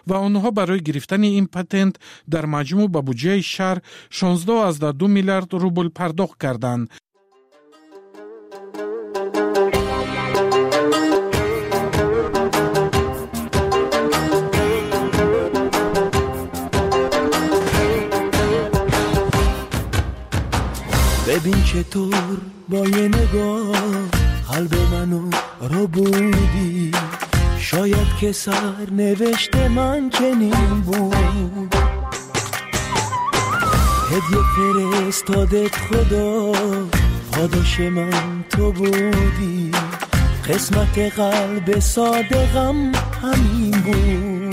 و آنها برای گرفتن این پتنت در مجموع به بودجه شهر 16.2 میلیارد روبل پرداخت کردند. ببین چطور با یه نگاه قلب منو رو بودی، شاید که سر نوشته من چنین بود. هدیه فرستادت خدا، پاداش من تو بودی، قسمت قلب صادقم همین بود.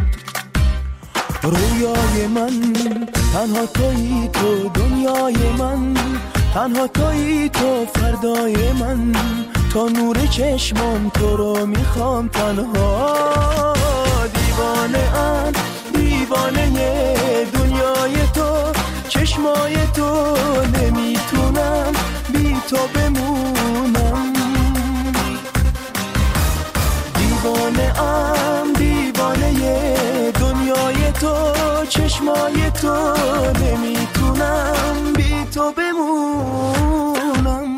رویای من تنها تویی، تو دنیای من تنها تویی، تو فردای من، تا نور چشمم تو رو میخوام تنها. دیوانه ام دیوانه دنیای تو، چشمای تو، نمیتونم بی تو بمونم. دیوانه ام دیوانه دنیای تو، چشمای تو، نمیتونم بی تو بمونم.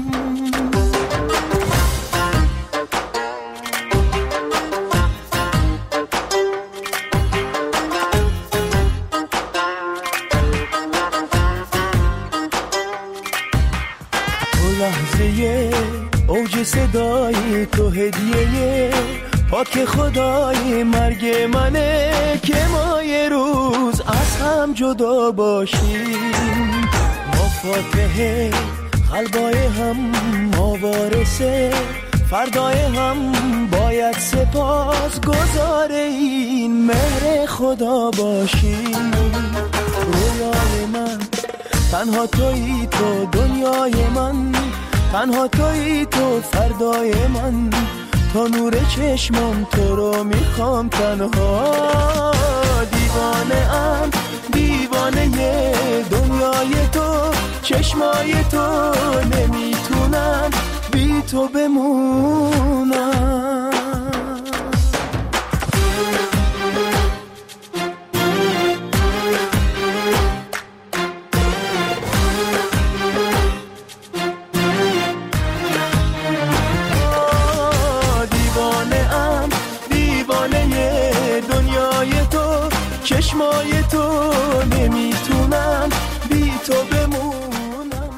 لحظه اوج صدای تو، هدیه پاک خدای مرگ منه که ما یه روز از هم جدا باشیم. ما فاتحه قلبای هم، ما وارثه فردای هم، باید سپاس گزار این مهر خدا باشیم. رویای من تنها تویی، تو دنیای من تنها تویی، تو فردای من، تا نور چشمم تو رو میخوام تنها. دیوانه ام دیوانه دنیای تو، چشمای تو، نمیتونم بی تو بمونم. چشمای تو، نمیتونم بی تو بمونم.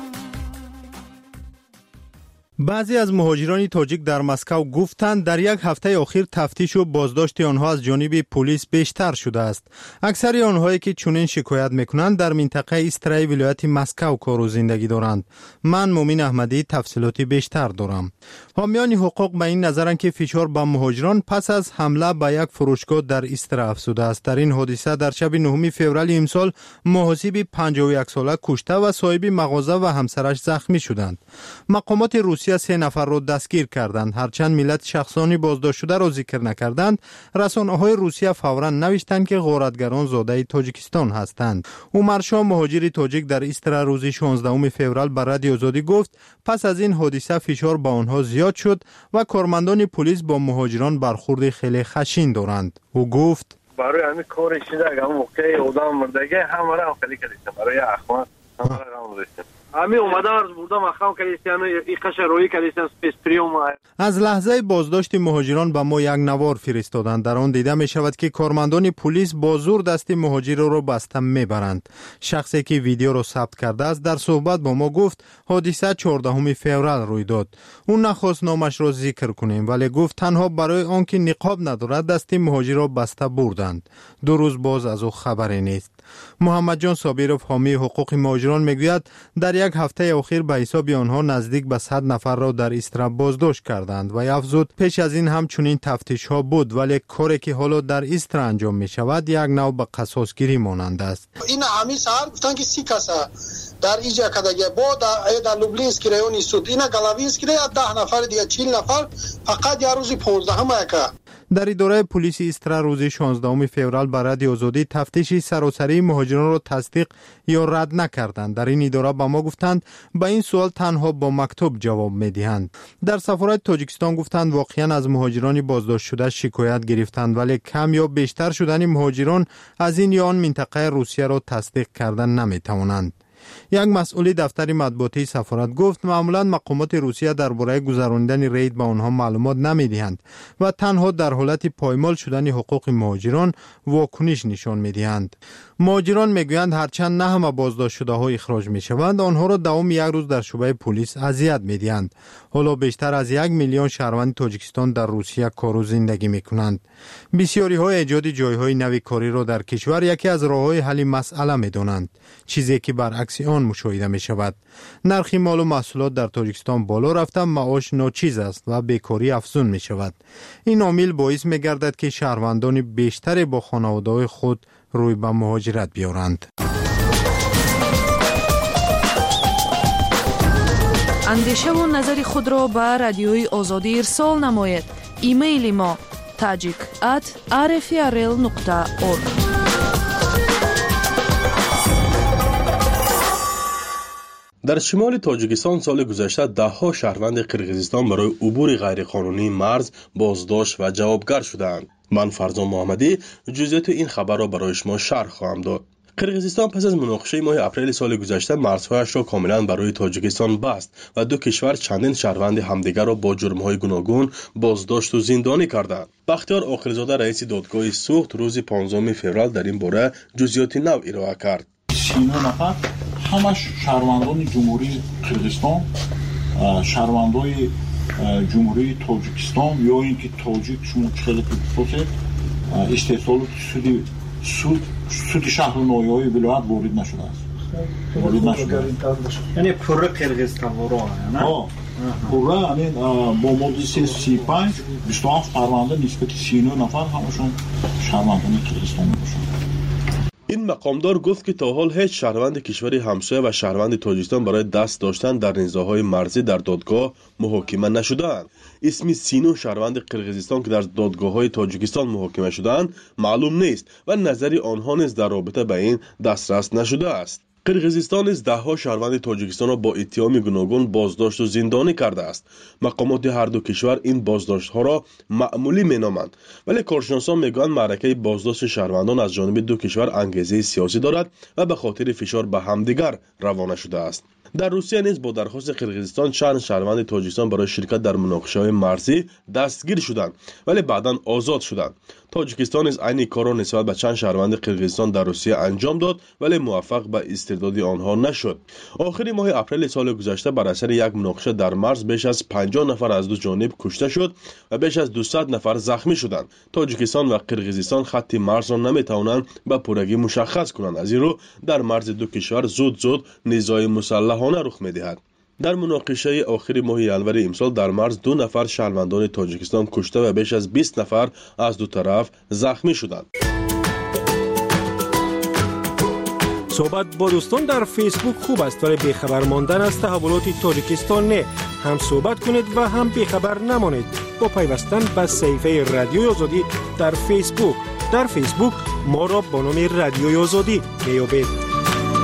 بعضی از مهاجران تاجیک در مسکو گفتند در یک هفته اخیر تفتیش و بازداشت آنها از جانب پلیس بیشتر شده است. اکثر آنهایی که چنین شکایت میکنند در منطقه ایسترای ولایت مسکو کار و زندگی دارند. من مومین احمدی تفصیلاتی بیشتر دارم. حامیان حقوق به این نظرند که فشار به مهاجران پس از حمله به یک فروشگاه در ایسترا افزوده است. در این حادثه در شب 9 فوریه امسال محاسب 51 ساله کشته و صاحب مغازه و همسرش زخمی شدند. مقامات روسیه 3 نفر را دستگیر کردند. هرچند ملت شخصانی بازداشت شده را ذکر نکردند، رسانه‌های روسیه فوراً نوشتند که غارتگران زاده تاجیکستان هستند. عمر شاه مهاجر تاجیک در ایسترا روز 16 فوریه بر رادیو آزادی گفت پس از این حادثه فشار با آنها زیاد شد و کارمندان پلیس با مهاجران برخورد خیلی خشن دارند. او گفت برای همین کارش شده اگه موقع اودام مردگی همه را خیلی کردیم، برای اخوان همه را رسیدیم. همین اومدم از بودم اخوان کردیم، این قشر روی کردیم سپیسپریوم. از لحظه بازداشت مهاجران به ما یک نوار فرستادند. در آن دیده می شود که کارمندان پلیس با زور دست مهاجر را بسته میبرند. شخصی که ویدیو را ثبت کرده است در صحبت با ما گفت حادثه 14 فوریه روی داد. اون نخواست نامش را ذکر کنیم ولی گفت تنها برای آنکه نقاب ندارد دست مهاجر را بسته بردند. 2 روز باز از او خبری نیست. محمد جان صابرов حامی حقوق مهاجران میگوید در یک هفته اخیر به حساب آنها نزدیک به 100 نفر را در ایسترا بازداشت کردند و افزود پیش از این هم چنین تفتیش ها بود ولی کاری که حالا در ایسترا انجام می شود یک نوع به قصاصگیری مانند است. این همین سال گفتن که 30 کس در اینجا کداگه با در لوبلینسکی رایونی سود اینا گلاوینسکی 10 نفر دیگه 40 نفر فقط یه روزی 15 که در اداره پلیس استرا روز 16 فوریه به رادیو آزادی تفتیش سراسری مهاجران را تصدیق یا رد نکردند. در این اداره به ما گفتند به این سوال تنها با مکتوب جواب می‌دهند. در سفارت تاجیکستان گفتند واقعا از مهاجران بازداشت شده شکایت گرفتند، ولی کم یا بیشتر شدن مهاجران از این یا آن منطقه روسیه را تصدیق کردن نمی‌توانند. یک مسئول دفتر مطبوعاتی سفارت گفت معمولا مقامات روسیه درباره گذراندن رید به آنها معلومات نمی‌دهند و تنها در حالت پایمال شدن حقوق مهاجران واکنش نشان می‌دهند. مهاجران میگویند هرچند نه همه بازداشت شده ها اخراج می‌شوند، آنها را دوام یک روز در شعبه پلیس اذیت می‌دهند. حالا بیشتر از 1 میلیون شهروند تاجیکستان در روسیه کار و زندگی می‌کنند. بسیاری ها ایجاد جای‌های نوی کاری را در کشور یکی از راه‌های حل مسئله می‌دانند، چیزی که برعکس آن مشاهده می‌شود. نرخ مال و محصولات در تاجیکستان بالا رفته، معاش ناچیز است و بیکاری افزون می‌شود. این عامل باعث می‌گردد که شهروندان بیشتر با خانواده‌های خود روی به مهاجرت بیارند. اندیشه و نظر خود را به رادیوی آزادی ارسال نمایید. ایمیل ما tajik@rfrl.org. در شمال تاجیکستان سال گذشته ده‌ها شهروند قرقیزستان برای عبور غیرقانونی مرز بازداشت و جوابگر شدند. من فرزان محمدی جزئیات این خبر را برای شما شرح خواهم داد. قرقیزستان پس از مناقشه ماه اپریل سال گذشته مرزهایش را کاملا برای تاجیکستان بست و دو کشور چندین شهروند همدیگر را با جرم‌های گوناگون بازداشت و زندانی کردند. بختیار عاقل‌زاده رئیس دادگاه سوخت روز 15 فوریه در این باره جزئیات نو ارائه کرد. 39 نفر همش شهروندان جمهوری قرقیزستان، شهروندای جمهوری تاجیکستان یا اینکه تاجیک شما خیلی بپرسید استحصال سود شهر و ناحیه‌های ولایت وارد نشده است. یعنی پره قرقیزستان ورا نه؟ پره یعنی با ماده 35 27 شهرونده نسبت 39 نفر همشون شهروندان قرقیزستان میباشند. این مقامدار گفت که تا حال هیچ شهروند کشور همسایه و شهروند تاجیکستان برای دست داشتن در نزاع‌های مرزی در دادگاه محاکمه نشده‌اند. اسم 39 شهروند قرقیزستان که در دادگاه‌های تاجیکستان محاکمه شده‌اند معلوم نیست و نظری آنها نیز در رابطه به این دسترس نشده است. قرقیزستان نیز ده‌ها شهروند تاجیکستان را با اتهام گوناگون بازداشت و زندانی کرده است. مقامات هر دو کشور این بازداشت‌ها را معمولی می‌نامند، ولی کارشناسان می‌گویند معرکه بازداشت شهروندان از جانب دو کشور انگیزه سیاسی دارد و به خاطر فشار به همدیگر روانه شده است. در روسیه نیز با درخواست قرقیزستان چند شهروند تاجیکستان برای شرکت در مناقشه‌های مرزی دستگیر شدند ولی بعداً آزاد شدند. تاجیکستان نیز عین کار را نسبت به چند شهروند قرقیزستان در روسیه انجام داد ولی موفق به استرداد آنها نشد. آخر ماه اپریل سال گذشته بر اثر یک مناقشه در مرز بیش از 50 نفر از دو جانب کشته شد و بیش از 200 نفر زخمی شدند. تاجیکستان و قرقیزستان خط مرز را نمی‌توانند به پورگی مشخص کنند، از این رو در مرز دو کشور زود نزاع مسلحانه رخ می‌دهد. در مناقشه آخر ماه ینور امسال در مرز 2 نفر شهروندان تاجیکستان کشته و بیش از 20 نفر از دو طرف زخمی شدند. صحبت با دوستان در فیسبوک خوب است ولی بیخبر ماندن از تحولات تاجیکستان نه. هم صحبت کنید و هم بیخبر نمانید با پیوستن به صفحه رادیوی آزادی در فیسبوک. در فیسبوک ما را با نام رادیوی آزادی میابید.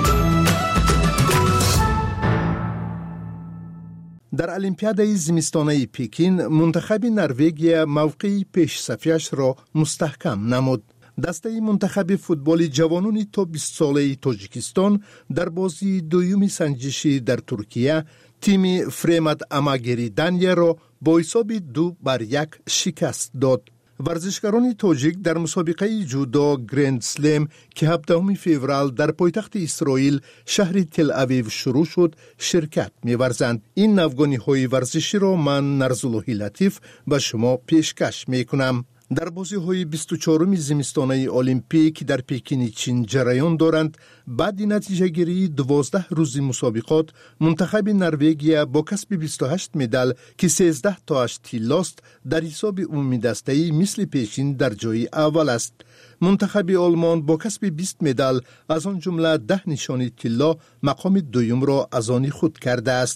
در المپیادای زمستانه پکین منتخب نروژ موقعی پیش صفیش را مستحکم نمود. دسته منتخب فوتبال جوانان تا 20 ساله تاجیکستان در بازی دوم سنجشی در ترکیه تیم فرمد اماگری دانیه را با حساب 2-1 شکست داد. ورزشکاران تاجیک در مسابقه جودو گرند سلم که 17 فوریه در پایتخت اسرائیل شهر تل اویو شروع شد شرکت می‌ورزند. این نوگانی‌های ورزشی را من نرزاللهی لطیف به شما پیشکش می‌کنم. در بازی‌های 24 زمستانه المپیک در پکین چین جریان دارند. بعد نتیجه گیری 12 روز مسابقات منتخب نروژ با کسب 28 مدال که 13 تاش طلاست در حساب عمومی دسته‌ای مثل پیشین در جای اول است. منتخب آلمان با کسب 20 مدال از آن جمله 10 نشانی طلا مقام دوم را از آن خود کرده است.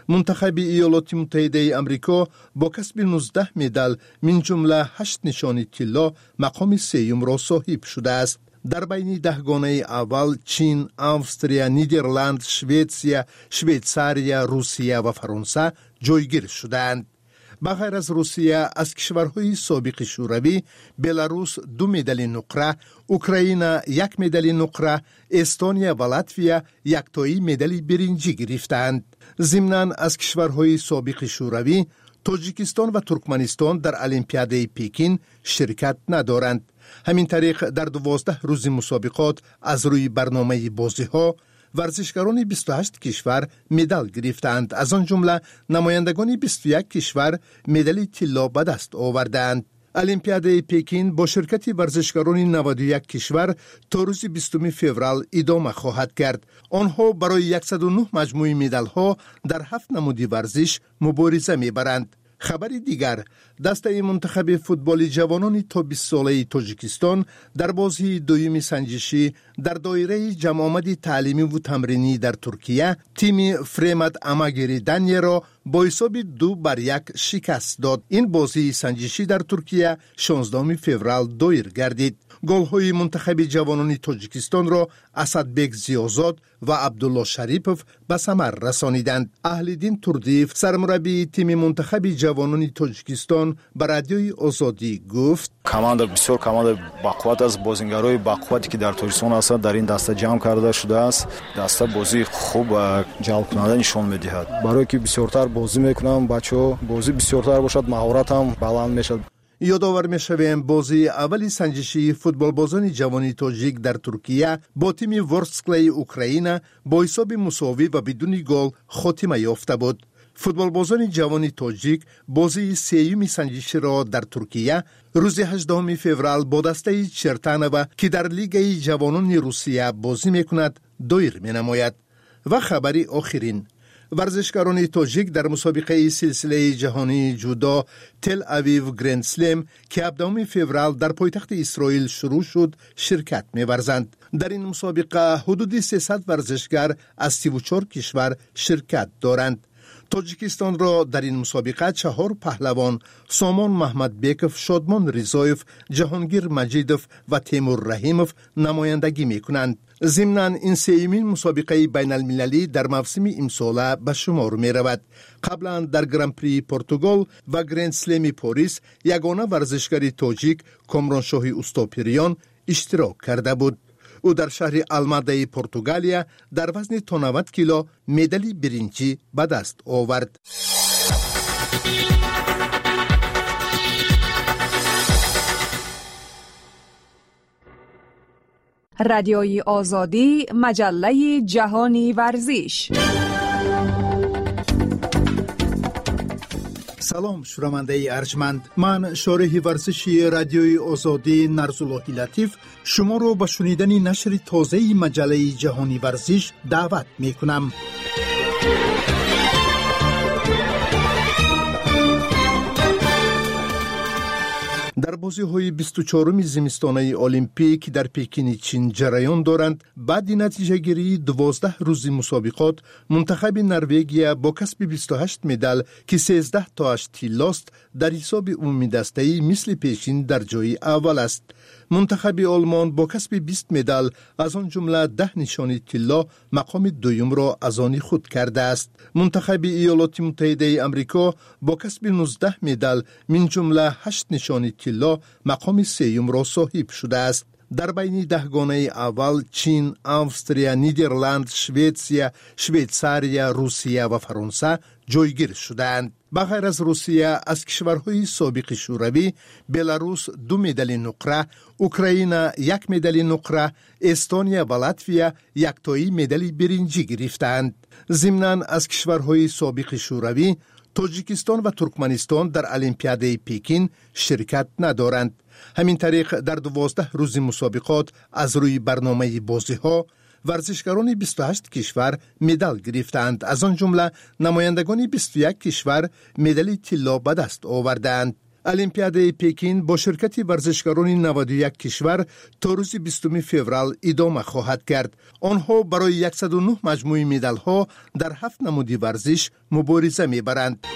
منتخب ایالات متحده آمریکا با کسب 19 مدال من جمله 8 نشان طلا مقام سوم را صاحب شده است. در بین 10 گانه اول چین، استرالیا، نیدرلند، شویتسیا، شویتساریا، روسیه و فرانسه جایگیر شدند. بغیر از روسیه از کشورهای سابق شوروی بلاروس 2 مدال نقره، اوکراین 1 مدال نقره، استونیا و لاتویا یک تایی مدال برنجی گرفتند. ضمناً از کشورهای سابق شوروی تاجیکستان و ترکمنستان در المپیاد پکین شرکت ندارند. همین طریق در 12 روز مسابقات از روی برنامه بازی‌ها ورزشکاران 28 کشور مدال گرفتند. از آن جمله نمایندگان 21 کشور مدال طلا به دست آوردند. المپیاد پکین با شرکت ورزشکاران 91 کشور تا روز 20 فوریه ادامه خواهد کرد. آنها برای 109 مجموعه مدال‌ها در 7 نمود ورزش مبارزه می‌برند. خبر دیگر، دسته منتخب فوتبال جوانان تا 20 ساله تاجیکستان در بازی دوم سنجشی در دایره جمع آمد تعلیمی و تمرینی در ترکیه تیم فرمت اماگیری دنیه را با حساب 2-1 شکست داد. این بازی سنجشی در ترکیه 16 فوریه دایر گردید. گل‌های منتخب جوانان تاجیکستان را اسدبک زیازاد و عبدالله شریپов به ثمر رسانیدند. اهل‌دین توردیف سرمربی تیم منتخب جوانان تاجیکستان به رادیوی آزادی گفت: команда بسیار команда бақувват است. بازیگرای бақуввати که در تاجیکستان هستند در این دسته جمع کرده شده است. دسته بازی خوب و جلب کننده نشان می‌دهد. برای که بسیارتر بازی می‌کنم بچه‌ها بازی بسیارتر باشد مهارت هم بلند میشد. یادآور می‌شویم بازی اولی سنجشی فوتبال بازان جوانی تاجیک در ترکیه با تیم ورسکلی اوکراین با حساب مساوی و بدون گل خاتمه یافته بود. فوتبال بازان جوانی تاجیک بازی سوم سنجشی را در ترکیه روز 18 فوریه با دسته چرتانوو که در لیگ جوانان روسیه بازی می‌کند دایر می‌نماید. و خبری آخرین، ورزشکاران تاجیک در مسابقه سلسله جهانی جودو تل اویو گرند سلم که 17 فوریه در پایتخت اسرائیل شروع شد شرکت می‌ورزند. در این مسابقه حدود 300 ورزشکار از 34 کشور شرکت دارند. تاجیکستان را در این مسابقه 4 پهلوان سامان محمد بیکوف، شادمان رضایف، جهانگیر مجیدوف و تیمور رحیموف نمایندگی می‌کنند. ضمناً این سومین مسابقه بین المللی در موسم امساله به شمار می رود. قبلا در گرانپری پرتغال و گرند سلم پاریس یگانه ورزشکار تاجیک کامرانشاه استاپریان اشتراک کرده بود. او در شهر الماده پرتغالیا در وزن تا 90 کیلو مدال برنجی به دست آورد. رادیوی آزادی، مجله جهانی ورزش. سلام شنونده ارجمند، من شارح ورزشی رادیوی آزادی نرزاللهی لطیف شما رو به شنیدن نشر تازه مجله جهانی ورزش دعوت می کنم. در بازی‌های 24 زمستانه المپیک در پکین چین جریان دارند. بعد نتیجه گیری 12 روز مسابقات منتخب نروژ با کسب 28 مدال که 13 تاش طلاست در حساب عمومی دسته‌ای مثل پیشین در جای اول است. منتخب آلمان با کسب 20 مدال از آن جمله 10 نشان طلا مقام دوم را از آن خود کرده است. منتخب ایالات متحده آمریکا با کسب 19 مدال من جمله 8 نشان طلا مقام سوم را صاحب شده است. در بین 10 گانه اول چین، استرالیا، نیدرلند، شویتسیا، شویتساریا، روسیه و فرانسه جایگیر شدند. بغیر از روسیه از کشورهای سابق شوروی بلاروس 2 مدال نقره، اوکراین 1 مدال نقره، استونیا و لاتویا یک تایی مدال برنجی گرفتند. ضمناً از کشورهای سابق شوروی تاجیکستان و ترکمنستان در المپیاد پکین شرکت ندارند. همین طریق در 12 روز مسابقات از روی برنامه بازی‌ها ورزشکاران 28 کشور مدال گرفتند. از آن جمله نمایندگان 21 کشور مدال طلا به دست آوردند. المپیادای پکین با شرکت ورزشکاران 91 کشور تا روز 20 فوریه ادامه خواهد کرد. آنها برای 109 مجموعه مدال ها در 7 نمود ورزش مبارزه میبرند.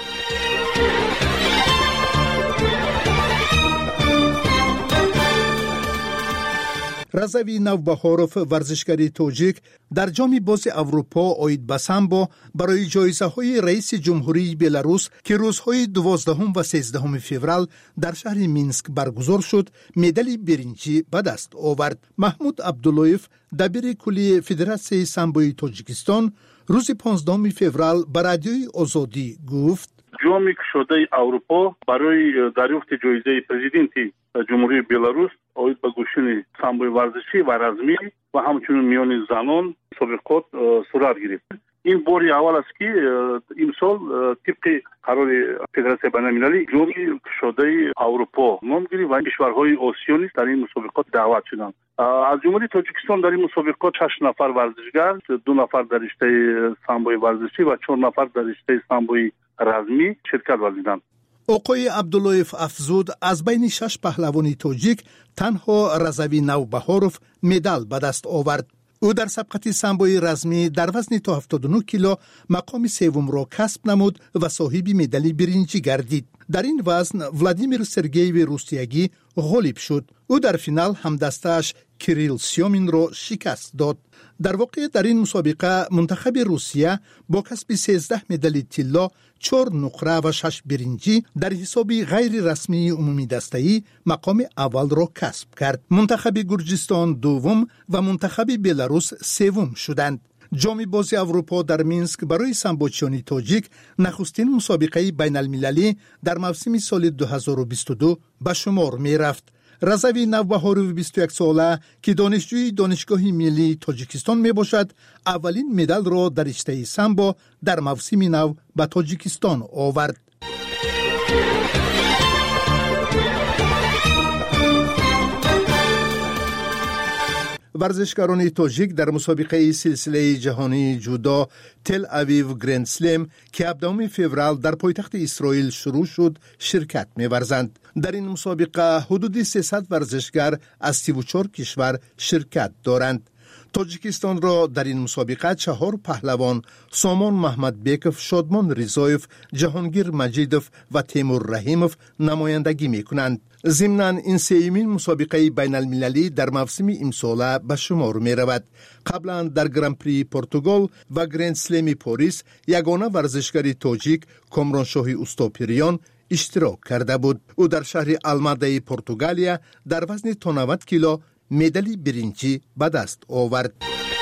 رضوی نوبهاروف ورزشکار تاجیک در جام باز اروپا آید به سامبو برای جایزه های رئیس جمهوری بلاروس که روزهای 12 و 13 فوریه در شهر مینسک برگزار شد مدال برنجی به دست آورد. محمود عبداللهیف دبیر کلی فدراسیون سامبوی تاجیکستان روز 15 فوریه به رادیوی آزادی گفت جامی که شده اروپا برای دریافت جایزه پرزیدنتی جمهوری بلاروس آید به گوشین سامبوی ورزشی و رزمی و همچنین میان زنان مسابقات صورت گرفت. این باری اول است که این سال طبق قرار فدراسیون بین‌المللی جامی شده اروپا نام گرفت و کشورهای آسیایی در این مسابقات دعوت شدند. از جمهوری تاجیکستان در این مسابقات 6 نفر ورزشگر، 2 نفر در رشته سامبوی ورزشی و 4 نفر در رشته سامبوی رزمی شرکت ورزیدند. آقای عبداللهیف افزود از بین 6 پهلوان تاجیک تنها رضوی نوبهاروف مدال به دست آورد. او در سبقت سامبوی رزمی در وزن تا 79 کیلو مقام سوم را کسب نمود و صاحب مدال برنجی گردید. در این وزن ولادیمیر سرگیوی روسیاگی غالب شد. او در فینال همدستش کریل سیومین را شکست داد. در واقع در این مسابقه منتخب روسیه با کسب 13 مدال طلا، 4 نقره و 6 برنجی در حساب غیر رسمی عمومی دسته‌ای مقام اول را کسب کرد. منتخب گرجستان دوم و منتخب بلاروس سوم شدند. جام باز اروپا در مینسک برای سامبوچیان تاجیک نخستین مسابقه بین المللی در موسم سال 2022 به شمار می رفت. رضوی نوبهاروف 21 ساله که دانشجوی دانشگاه ملی تاجیکستان می باشد اولین مدال را در رشته سامبو در موسم نو به تاجیکستان آورد. ورزشکاران تاجیک در مسابقه سلسله جهانی جودو تل اویو گرند سلم که 17 فوریه در پایتخت اسرائیل شروع شد شرکت می‌ورزند. در این مسابقه حدود 300 ورزشگر از 34 کشور شرکت دارند. تاجیکستان را در این مسابقه 4 پهلوان سامان محمد بیکوف، شادمان رضایف، جهانگیر مجیدوف و تیمور رحیموف نمایندگی می‌کنند. ضمناً این سومین مسابقه بین المللی در موسم امساله به شمار می رود. قبلا در گرانپری پرتغال و گرند سلم پاریس یگانه ورزشکار تاجیک کامرانشاه اوستاپیریان اشتراک کرده بود. او در شهر الماده پرتغالیا در وزن تا 90 کیلو مدال برنجی به دست آورد.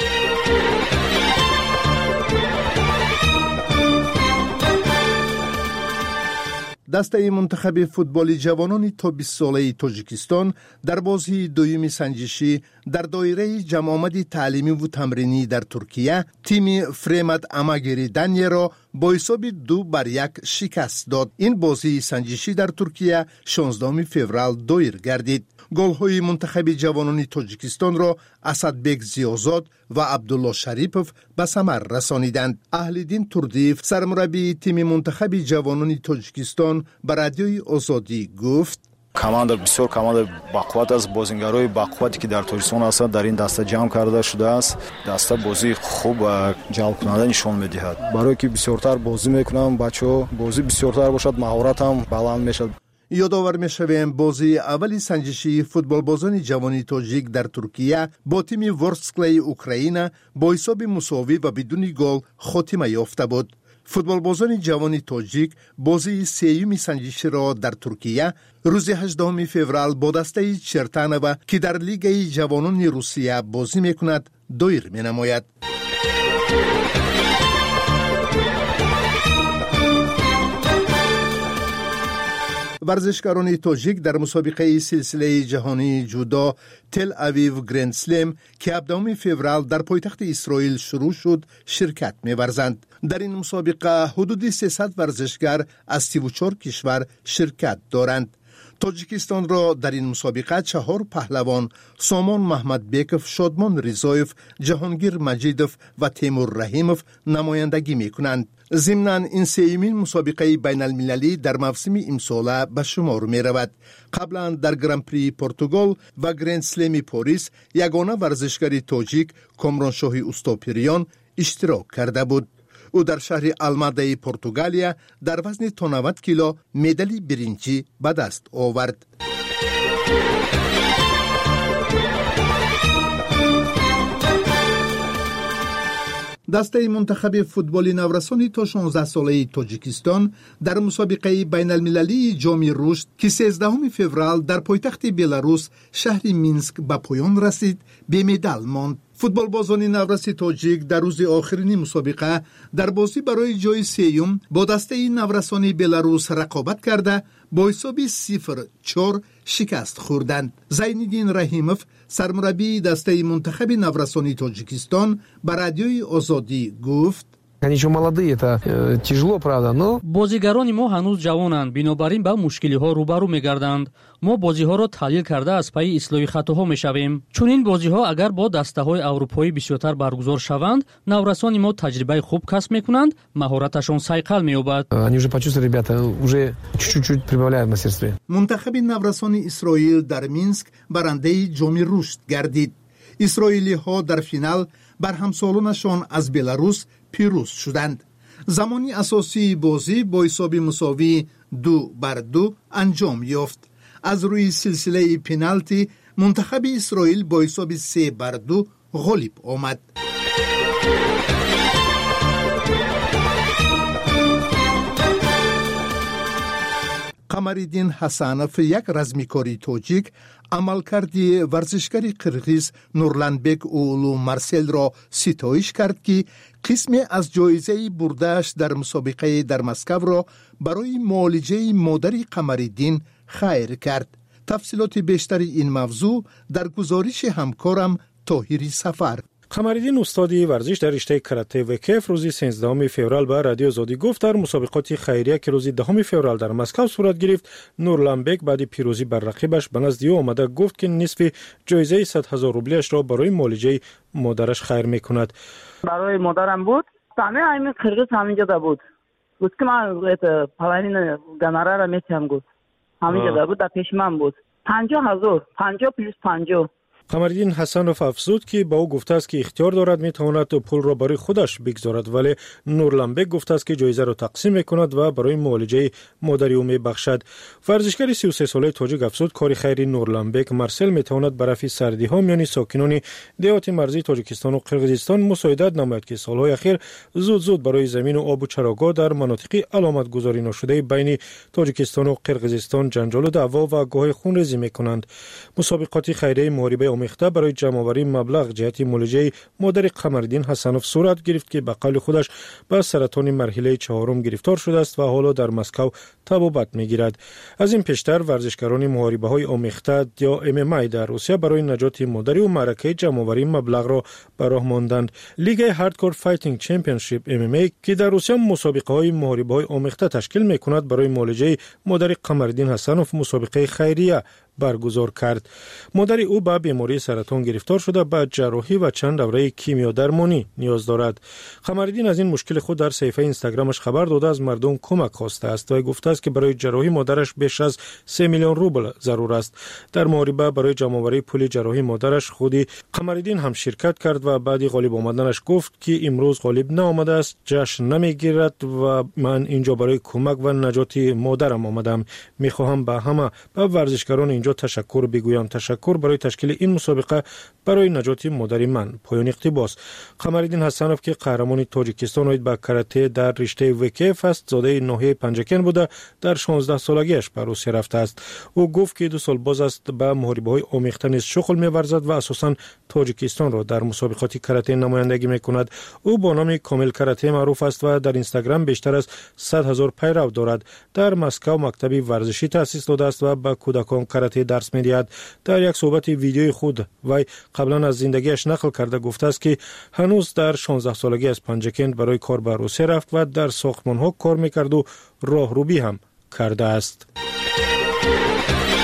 دسته منتخب فوتبال جوانان تا 20 ساله تاجیکستان در بازی دوم سنجشی در دایره جمع آمد تعلیمی و تمرینی در ترکیه تیم فرمد اماگری دنیه را با حساب 2-1 شکست داد. این بازی سنجشی در ترکیه 16 فوریه دایر گردید. گل‌های منتخب جوانان تاجیکستان را اسدبک زیازاد و عبدالله شریپوف به ثمر رسانیدند. اهل‌دین توردیف سرمربی تیم منتخب جوانان تاجیکستان به رادیوی آزادی گفت команда بسیار команда бақувват аст. бозингарои бақуввате ки дар тоҷикистон ҳастанд дар ин даста ҷамъ карда шудааст. даста бозии хуб ва ҷалбкунанда нишон медиҳад. барое ки бисёртар бозӣ мекунанд бачаҳо бозӣ бисёртар бошад маҳорат ҳам баланд мешавад. یادآور می‌شویم بازی اولی سنجشی فوتبالبازان جوانی تاجیک در ترکیه با تیم ورسکلی اوکراین با حساب مساوی و بدون گل خاتمه یافته بود. فوتبالبازان جوانی تاجیک بازی سوم سنجشی را در ترکیه روز 18 فوریه با دسته چرتانوو که در لیگ جوانان روسیه بازی می‌کند دایر می‌نماید. ورزشکاران تاجیک در مسابقه سلسله جهانی جودو تل اویو گرند سلم که 17 فوریه در پایتخت اسرائیل شروع شد شرکت می‌ورزند. در این مسابقه حدود 300 ورزشگر از 34 کشور شرکت دارند. تاجیکستان را در این مسابقه 4 پهلوان سامان محمد بیکوف، شادمان رضایف، جهانگیر مجیدوف و تیمور رحیموف نمایندگی می‌کنند. ضمناً این سومین مسابقه بین المللی در موسم امساله به شمار می رود. قبلا در گران پری پرتغال و گرند سلم پاریس یگانه ورزشکار تاجیک کامرانشاه اوستاپیریان اشتراک کرده بود. او در شهر الماده پرتغالیا در وزن تا 90 کیلو مدال برنجی به دست آورد. دسته منتخب فوتبال نورسانی تا 16 ساله تاجیکستان در مسابقه بین المللی جام رشد که 13 فوریه در پایتخت بلاروس شهر مینسک به پایان رسید به مدال ماند. فوتبال بازان نورسی تاجیک در روز آخرین مسابقه در بازی برای جای سوم با دسته نورسانی بلاروس رقابت کرده با حساب 0-4 شکست خوردند. زینالدین رحیموف سرمربی دسته منتخب نورسانی تاجیکستان به رادیوی آزادی گفت: Они еще молодые, это тяжело, правда, но бозигарони мо ҳанӯз ҷавонанд, бинобар ин ба мушкилиҳо рӯбарӯ мегарданд. мо бозиҳоро таҳлил карда аз пайи ислоҳи хатоҳо мешавем. Чунин бозиҳо агар бо дастаҳои аврупоӣ бисёртар баргузор шаванд, наврасони мо таҷрибаи хуб касб мекунанд, маҳораташон сайқал меёбад. Они уже почувствовали, ребята, уже чуть-чуть прибавляют в мастерстве. Мунтахаби наврасони Исроил дар Минск барандаи ҷоми рушд гардид. исроилиҳо дар финал бар ҳамсолонашон аз Беларус پیروز شدند. زمانی اساسی بازی با حساب مساوی 2-2 انجام یافت. از روی سلسله پنالتی منتخب اسرائیل با حساب 3-2 غالب آمد. قمرالدین حسنوف یک رزمیکاری تاجیک عملکردی ورزشکاری قرغیز نورلانبک اولو مارسل را ستایش کرد که قسمی از جایزه برده‌اش در مسابقه در مسکو را برای معالجه مادر قمرالدین خیر کرد. تفصیلات بیشتر این موضوع در گزارش همکارم طاهری سفر. قمرالدین استادی ورزش در رشته کاراته و کیف روز 13 فوریه به رادیو آزادی گفت در مسابقات خیریه که روز 10 فوریه در مسکو صورت گرفت، نورلانبک بعد پیروزی بر رقیبش به نزد او آمده گفت که نصف جایزه 100,000 روبلیش را برای معالجه مادرش خیر میکند. برای مادرم بود، همه همین قرغیز همینجا بود که من پلانین گناره را میتونم گفت همینجا بود، در پیش من بود 50,000 50 پلیس 50. قمرالدین حسنوف افزود که با او گفته است که اختیار دارد میتواند پول را برای خودش بگذارد، ولی نورلانبک گفته است که جایزه را تقسیم میکند و برای معالجه مادر او میبخشد. ورزشکار 33 ساله تاجیک افزود کار خیری نورلانبک مارسل میتواند بر رفع سردی ها میان ساکنان دهات مرزی تاجیکستان و قرغیزستان مساعدت نماید که سالهای اخیر زود برای زمین و آب و چراگاه در مناطق علامت گذاری نشده بین تاجیکستان و قرغیزستان جنجال و دعوا و گاه خونریزی میکنند. مسابقات خیریه محاربه آمیخته برای جمع‌آوری مبلغ جهت معالجه مادر قمرالدین حسنوف صورت گرفت که به قول خودش به سرطان مرحله 4 گرفتار شده است و حالا در مسکو طبابت میگیرد. از این پیشتر ورزشکاران محاربه‌های آمیخته یا MMA در روسیه برای نجات مادر او معرکه جمع‌آوری مبلغ را به راه ماندند. لیگ هاردکور فایتینگ چمپیونشیپ MMA که در روسیه مسابقه‌های محاربه‌های آمیخته تشکیل می‌کند برای معالجه مادر قمرالدین حسنوف مسابقه خیریه برگزار کرد. مادر او به بیماری سرطان گرفتار شده، به جراحی و چند دوره کیمیا درمانی نیاز دارد. قمرالدین از این مشکل خود در صفحه اینستاگرامش خبر داده از مردم کمک خواسته است و گفته است که برای جراحی مادرش بیش از 3 میلیون روبل ضرور است. در محاربه برای جمع‌آوری پول جراحی مادرش خودی قمرالدین هم شرکت کرد و بعد غالب آمدنش گفت که امروز غالب نآمده است، جشن نمیگیرد و من اینجا برای کمک و نجات مادرم آمدم. میخواهم به همه به ورزشکاران اینجا تشکر بگویم. تشکر برای تشکیل این مسابقه برای نجات مادر من. پایان اقتباس. قمرالدین حسنوف که قهرمان تاجیکستان اوید به کاراته در رشته وکیف است، زاده ناحیه پنجکن بوده، در 16 سالگیش به روسیه رفته است. او گفت که 2 سال باز است به محاربه‌های آمیخته نیز شغل می‌ورزد و اساساً تاجیکستان را در مسابقات کاراته نمایندگی می‌کند. او با نام کامل کاراته معروف است و در اینستاگرام بیشتر از 100,000 پیرو دارد. در مسکو مکتبی ورزشی تأسیس داده است و به کودکان کاراته درس می‌دهد. در یک صحبت ویدیوی خود وی قبلا از زندگیش نقل کرده گفته است که هنوز در 16 سالگی از پنجکند برای کار به روسیه رفت و در ساختمان‌ها کار می‌کرد و راهروبی هم کرده است.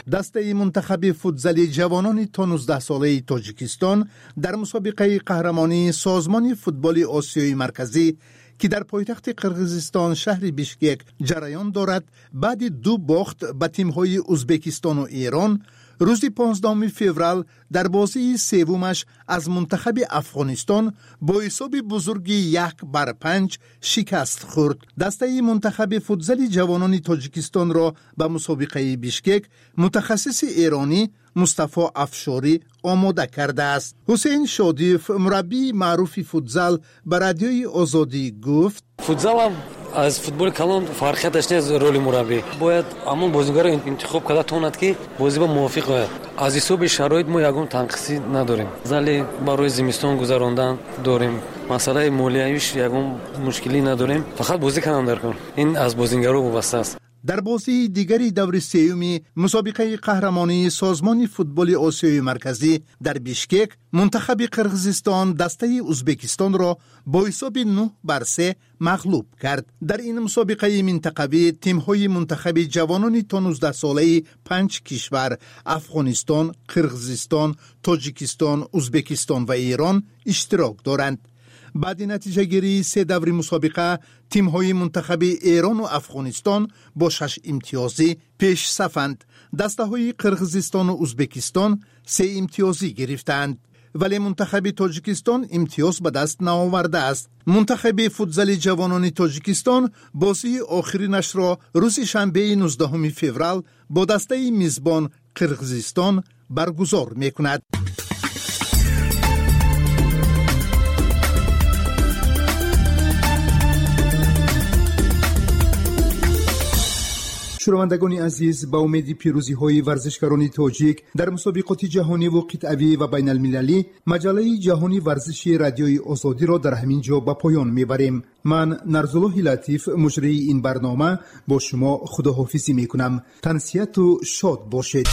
دسته منتخب فوتزال جوانان تا 19 ساله تاجیکستان در مسابقه قهرمانی سازمان فوتبال آسیای مرکزی که در پایتخت قرقیزستان شهر بیشکک جریان دارد، بعد 2 باخت به تیم‌های ازبکستان و ایران، روز 15 فوریه در بازی سومش از منتخب افغانستان با حساب بزرگی 1-5 شکست خورد. دسته منتخب فوتزال جوانان تاجیکستان را به مسابقه بیشکک متخصص ایرانی مصطفی افشاری آماده کرده است. حسین شادیف، مربی معروف فوتزال، به رادیوی آزادی گفت: فوتزال از فوتبال کلان فرقیتش نیست. رول مربی باید همون بازیگر رو انتخاب کرده تواند که بازی با موافق باید. از حساب شرایط ما یگان تنقیصی نداریم. زلی برای زمستان گذراندن داریم. مسئله مالیاییش یگان مشکلی نداریم. فقط بازی کنن کن. این از بازیگرا وابسته است. در بازی دیگری دور سوم مسابقه قهرمانی سازمان فوتبال آسیای مرکزی در بیشکک، منتخب قرقیزستان دسته ازبکستان را با حساب 9-3 مغلوب کرد. در این مسابقه منطقوی تیم‌های منتخب جوانان تا 19 ساله 5 کشور افغانستان، قرقیزستان، تاجیکستان، ازبکستان و ایران اشتراک دارند. بعد نتیجه گیری 3 دور مسابقه، تیم‌های منتخب ایران و افغانستان با 6 امتیازی پیش صفند. دسته‌های قرقیزستان و ازبکستان 3 امتیازی گرفتند، ولی منتخب تاجیکستان امتیاز به دست نآورده است. منتخب فوتزال جوانان تاجیکستان بازی آخرینش را روز شنبه 19 فوریه با دسته میزبان قرقیزستان برگزار می‌کند. شنوندگان عزیز، با امید پیروزی های ورزشکاران تاجیک در مسابقات جهانی و قطعی و بین المللی، مجله جهانی ورزشی رادیوی آزادی را در همین جا به پایان میبریم. من نرزالله لطیف، مجری این برنامه، با شما خداحافظی میکنم. تنسیت و شاد باشید.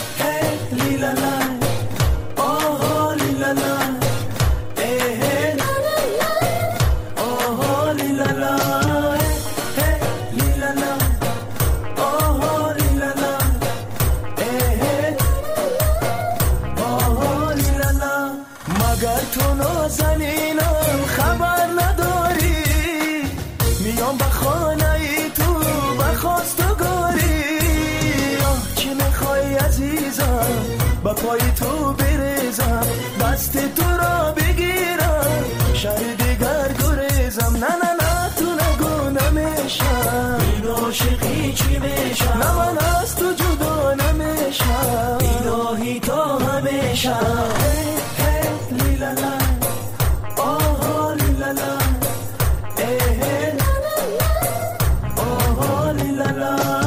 پای تو بریزم، دست تو را بگیرم، شهر دیگر گریزم. نه نه نه تو نگو نمیشم، این عاشقی چی میشم، نه من از تو جدا نمیشم، الهی تا همیشه. لیلالا آها لیلالا آها لیلالا.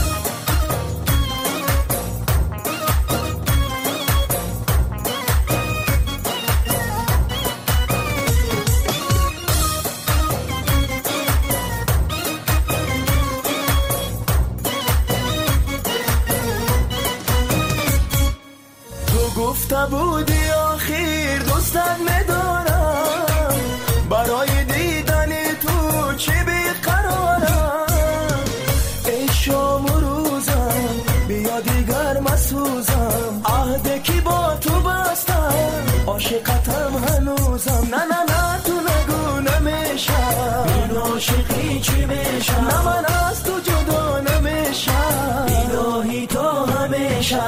گفته بودی آخر دوستت میدارم، برای دیدن تو چه بیقرارم. ای شام و روزم بیا دیگر مسوزم، عهد کی با تو بستم، عاشقتم هنوزم. نه نه نه تو نگو نمیشم، این عاشقی چی میشم، نه من از تو جدا نمیشم، الهی تا همیشه.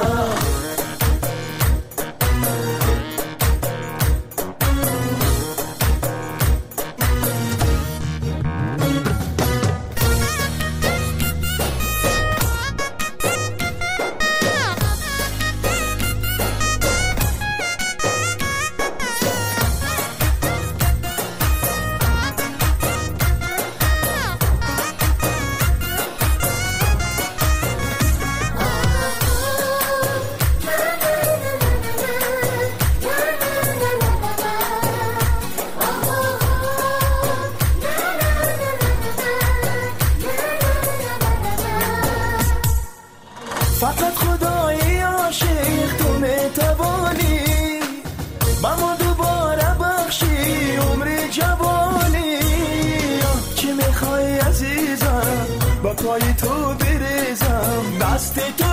فقط خدای عاشق تو میتوانی با ما دوباره بخشی عمر جوانی. چی میخوای عزیزم با پای تو بریزم، دست تو